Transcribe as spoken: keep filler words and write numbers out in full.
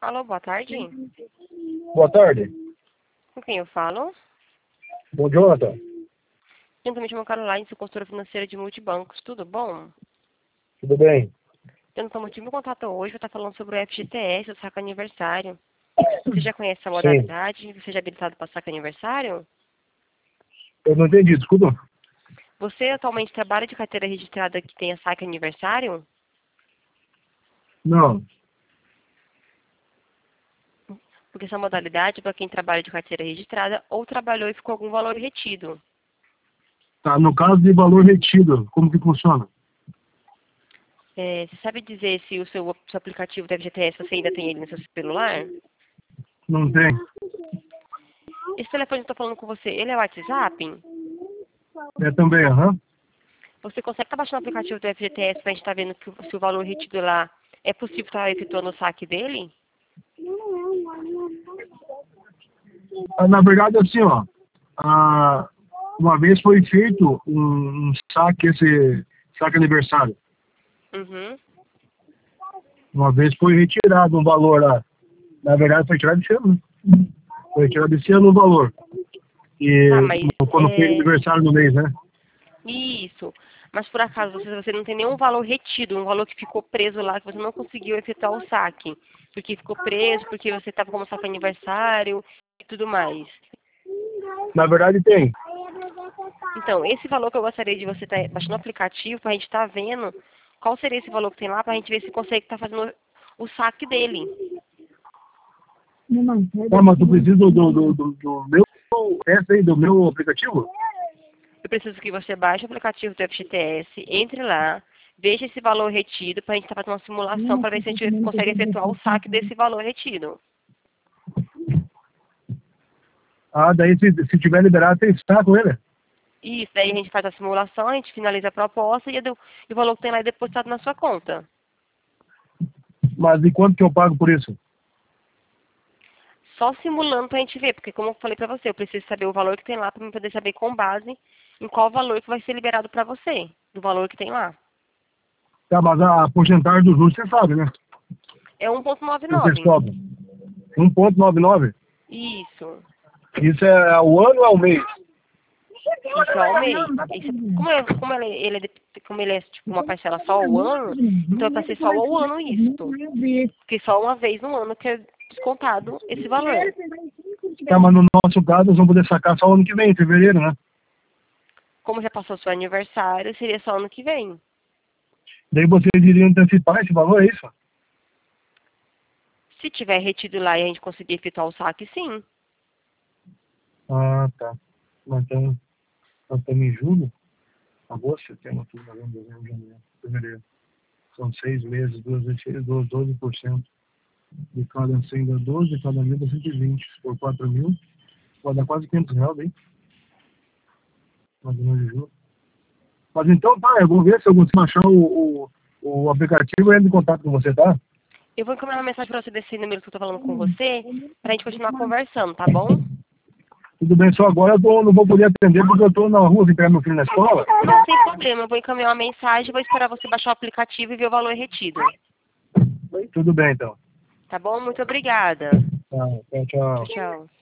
Alô, boa tarde. Boa tarde. Com quem eu falo? Bom, Jonathan. Eu me chamo Caroline, sou consultora financeira de multibancos. Tudo bom? Tudo bem? Eu não estou meu contato hoje, vou estar falando sobre o F G T S, o saque aniversário. Você já conhece essa Sim. modalidade? Você já é habilitado para saque aniversário? Eu não entendi, desculpa. Você atualmente trabalha de carteira registrada que tenha saque aniversário? Não. Porque essa modalidade é para quem trabalha de carteira registrada ou trabalhou e ficou algum valor retido. Tá, no caso de valor retido, como que funciona? É, você sabe dizer se o seu, seu aplicativo do F G T S você ainda tem ele no seu celular? Não tem. Esse telefone que eu estou falando com você, ele é o WhatsApp? É também, aham. Você consegue estar baixando o aplicativo do F G T S para a gente estar vendo que, o- se o valor retido lá é possível estar efetuando o saque dele? Ah, na verdade, assim, ó. Ah, uma vez foi feito um, um saque, esse saque aniversário. Uhum. Uma vez foi retirado um valor lá. Na verdade, foi retirado esse ano, né? Foi retirado esse ano o valor. Tá, E mas quando foi é aniversário no mês, né? isso. Mas por acaso você, você não tem nenhum valor retido, um valor que ficou preso lá, que você não conseguiu efetuar o saque. Porque ficou preso, porque você estava como saque aniversário e tudo mais. Na verdade, tem. Então, esse valor que eu gostaria de você estar baixando o aplicativo para a gente estar vendo qual seria esse valor que tem lá, para a gente ver se consegue estar fazendo o saque dele. Tá, mas tu precisa do, do, do, do do meu essa aí, do meu aplicativo? Eu preciso que você baixe o aplicativo do F G T S, entre lá, veja esse valor retido para a gente estar fazendo uma simulação para ver se a gente consegue efetuar o saque desse valor retido. Ah, daí se, se tiver liberado, tem que estar com ele. Isso, daí a gente faz a simulação, a gente finaliza a proposta e, do- e o valor que tem lá é depositado na sua conta. Mas e quanto que eu pago por isso? Só simulando para a gente ver, porque como eu falei para você, eu preciso saber o valor que tem lá para eu poder saber com base em qual valor que vai ser liberado para você, do valor que tem lá. Tá, mas a porcentagem dos juros você sabe, né? É um vírgula noventa e Que vocês nove. cobram. um vírgula noventa e nove? Isso. Isso é ao ano ou ao mês? Isso é ao mês. Isso, como é, como ele, ele é, de- como ele é tipo uma parcela só ao ano, então vai ser só ao ano isso. Porque só uma vez no ano que é descontado esse valor. Tá, mas no nosso caso, nós vamos poder sacar só ano que vem, em fevereiro, né? Como já passou seu aniversário, seria só ano que vem. Daí vocês iriam antecipar esse valor, é isso? Se tiver retido lá e a gente conseguir efetuar o saque, sim. Ah, tá. Nós estamos, nós estamos em julho, agosto, setembro, outubro, novembro, dezembro, janeiro, fevereiro. São seis meses, duas vezes seis, doze, doze por cento. De cada cem dá doze, de cada mil dá cento e vinte. Se for quatro mil, pode dar quase quinhentos reais aí. Mais ou menos de juros. Mas então tá, eu vou ver se eu consigo achar o, o, o aplicativo e entro em contato com você, tá? Eu vou encaminhar uma mensagem para você desse número que eu tô falando com você, pra gente continuar conversando, tá bom? Tudo bem, só agora eu tô, não vou poder atender porque eu tô na rua sem pegar meu filho na escola. Não tem problema, eu vou encaminhar uma mensagem, vou esperar você baixar o aplicativo e ver o valor retido. Tudo bem, então. Tá bom? Muito obrigada. Tá, tchau, Tchau, tchau. tchau.